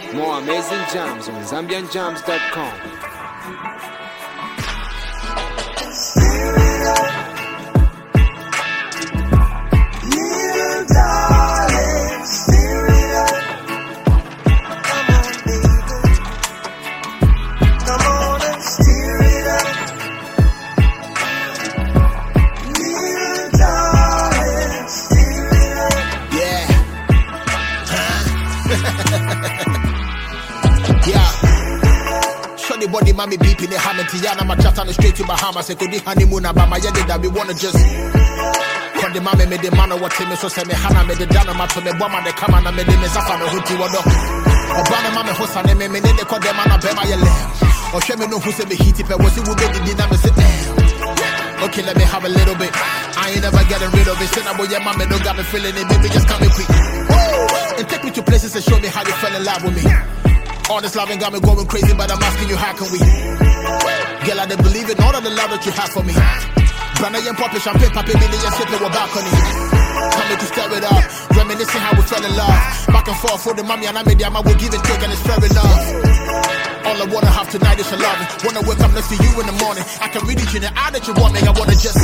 More amazing jams on ZambianJams.com. Body mommy beeping the hammer Tiana my chat on the straight to Bahamas. I could do honeymoon about my yard that we wanna just con the mommy made the man of what him so send me Hannah made the down my to me bomb and the come and I made the mess up on the hoodie what up. Obama mommy host and me they call them on a bema yellow. Or show me no who said me heat if I was it would be the dynamic. Okay, let me have a little bit. I ain't never getting rid of it. Send about your mommy don't got me feeling it, baby just come me quick. And take me to places and show me how you fell in love with me. All this loving got me going crazy, but I'm asking you, how can we? Girl, I don't believe in all of the love that you have for me. Brand and popping champagne, popping me, and sipping with balcony. Coming to stir it up, reminiscing how we fell in love. Back and forth for the mommy, and I made the I will give and take, and it's fair enough. All I wanna have tonight is a love. Wanna wake up next to you in the morning. I can read it in the eye that you want me. I wanna just.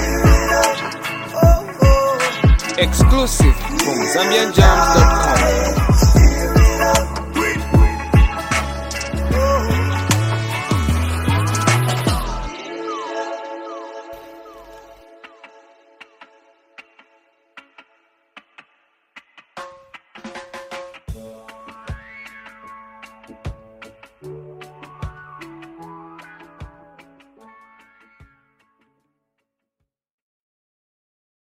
Exclusive from ZambianJams.com.